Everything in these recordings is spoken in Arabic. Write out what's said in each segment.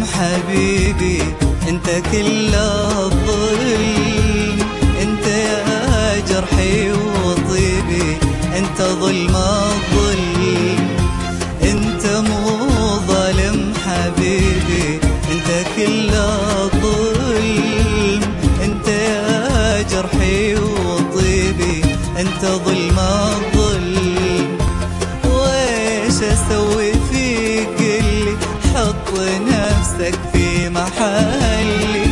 حبيبي انت كل الظلم، انت يا جرحي وطيبي، انت ظلم الظلم، انت مو ظالم حبيبي انت كل الظلم، انت يا جرحي وطيبي، انت ظلم الظلم. ويش اسوي فيك قلي، حط نفسك في محلي،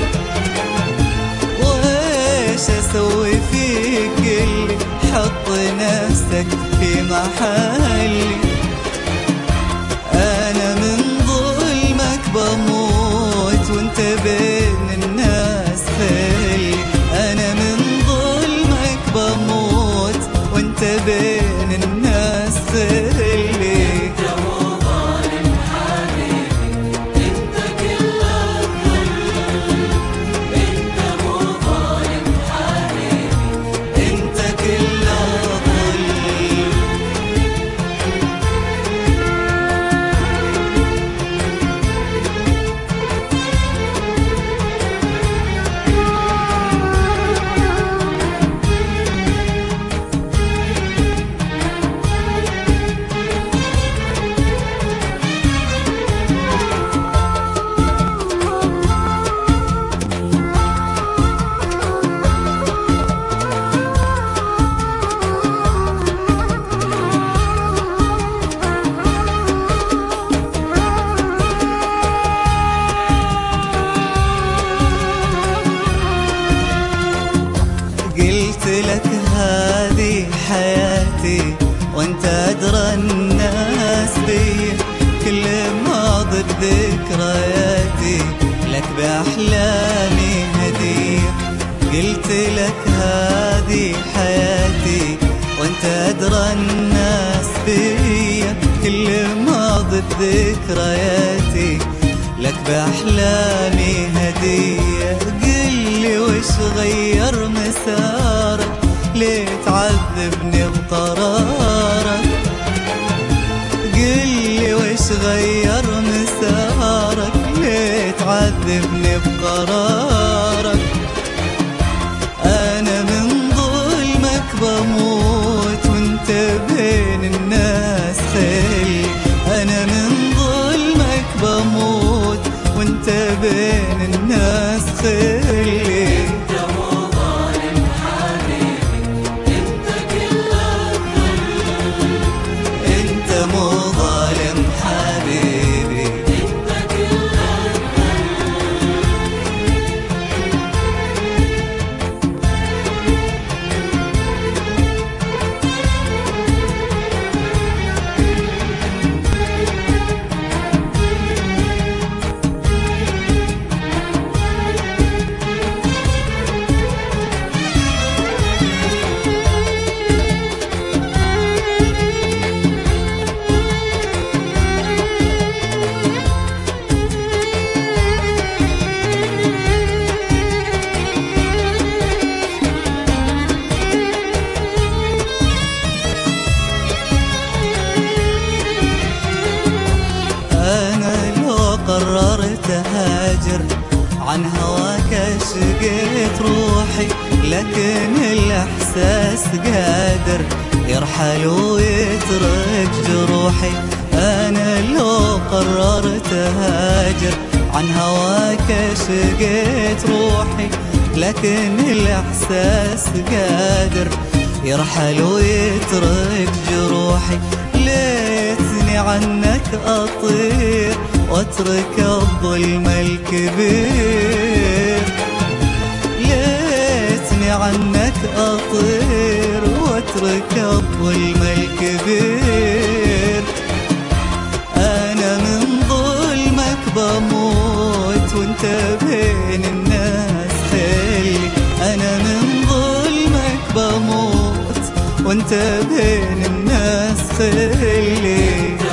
ويش اسوي فيك قلي، حط نفسك في محلي. انا من ظلمك بموت وانت بين الناس خلي، انا من ظلمك بموت وانت بين الناس خلي. قلت لك هذه حياتي وانت ادرى الناس بي، كل ماضي بذكرياتي لك باحلامي هديه. قلت لك هذه حياتي وانت ادرى الناس بي، كل ماضي بذكرياتي لك باحلامي هديه. قلي وش غير مسارك، ليه تعذبني بقرارك؟ قلي وش غير مسارك، ليه تعذبني بقرارك؟ انا من ظلمك بموت وانت بين الناس خلي، انا من ظلمك بموت وانت بين الناس خلي. قررت أهاجر عن هواك شقيت روحي، لكن الإحساس قادر يرحل ويترك جروحي. أنا لو قررت أهاجر عن هواك شقيت روحي، لكن الإحساس قادر يرحل ويترك جروحي. ليتني عنك أطير واترك الظلم الكبير، ليتني عنك أطير واترك الظلم الكبير. أنا من ظلمك بموت وانت بين الناس خلي، أنا من ظلمك بموت وانت بين الناس خلي.